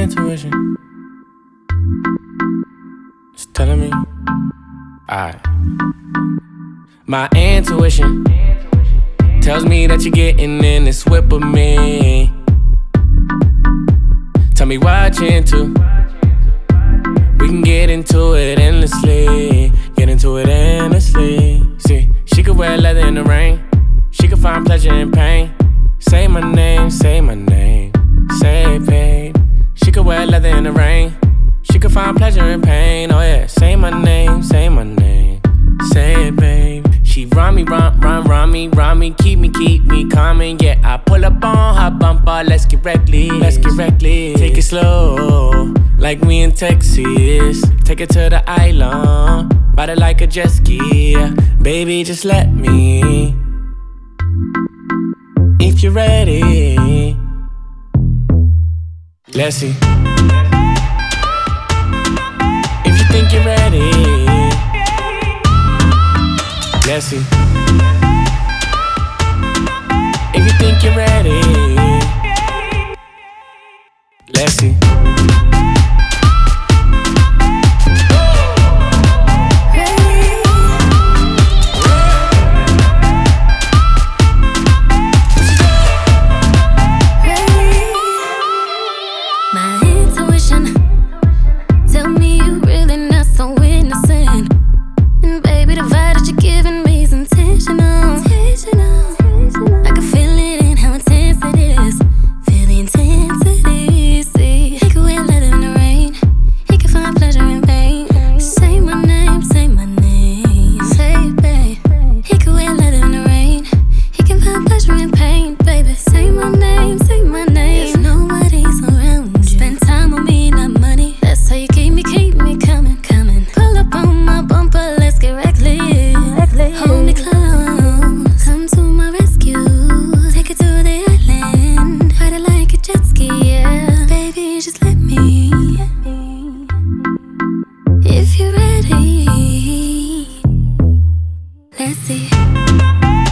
intuition is telling me, alright. My intuition tells me that you're getting in this whip with me. Tell me what you're into. We can get into it endlessly. Get into it endlessly. See, she could wear leather in the rain. She could find pleasure in pain. Say my name, say my name. Say it, babe. She could wear leather in the rain. She could find pleasure in pain. Oh yeah, say my name, say my name. Say it, babe. She run me, run me. Keep me coming. Yeah, I pull up on her bumper. Let's get reckless. Take it slow, like we in Texas. Take it to the island. Ride it like a jet ski. Baby, just let me. If you're ready, let's see. If you think you're ready, let's see. If you think you're ready, let's see. If you're ready, let's see.